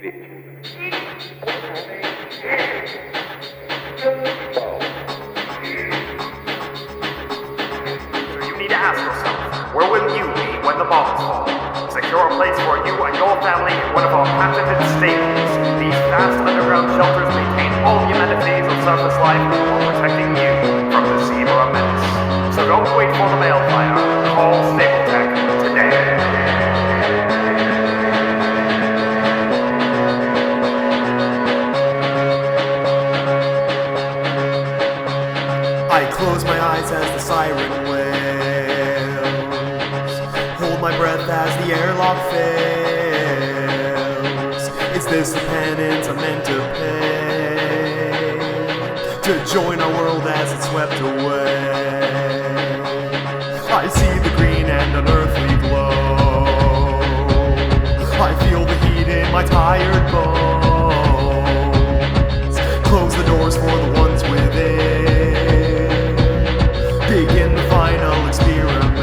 You need to ask yourself, where will you be when the bombs fall? Secure a place for you and your family in one of our patented stables. These vast underground shelters maintain all the amenities of surface life while protecting you from the Zebra menace. So don't wait for the mail flyer. Call Stapletech today. I close my eyes as the siren wails, hold my breath as the airlock fails. Is this the penance I'm meant to pay, to join our world as it's swept away? I see the green and unearthly glow, I feel the heat in my tired bones. Close the doors for the ones within, begin the final experiment.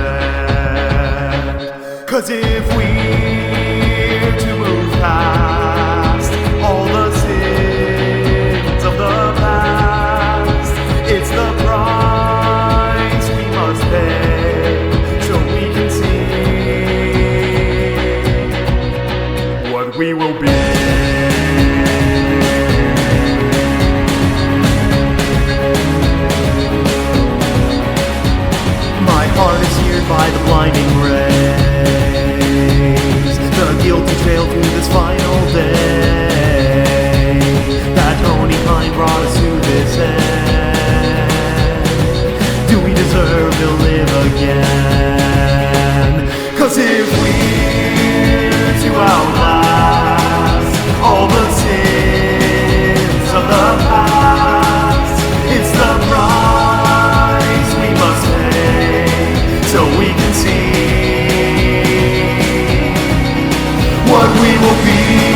'Cause if we're to move past all the sins of the past, it's the price we must pay so we can see what we will be. Heart is seared by the blinding rays, the guilty trail through this final day. That only kind brought us to this end. Do we deserve to live again? 'Cause if we're to outlast all the sins of the past, it's the price we must pay so we can see what we will be.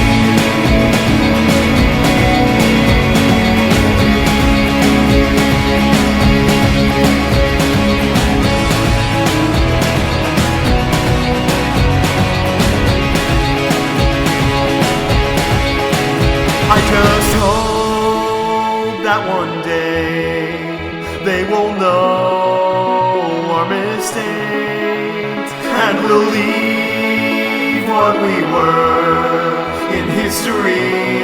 I just hope that one day they will know our mistakes and believe what we were in history.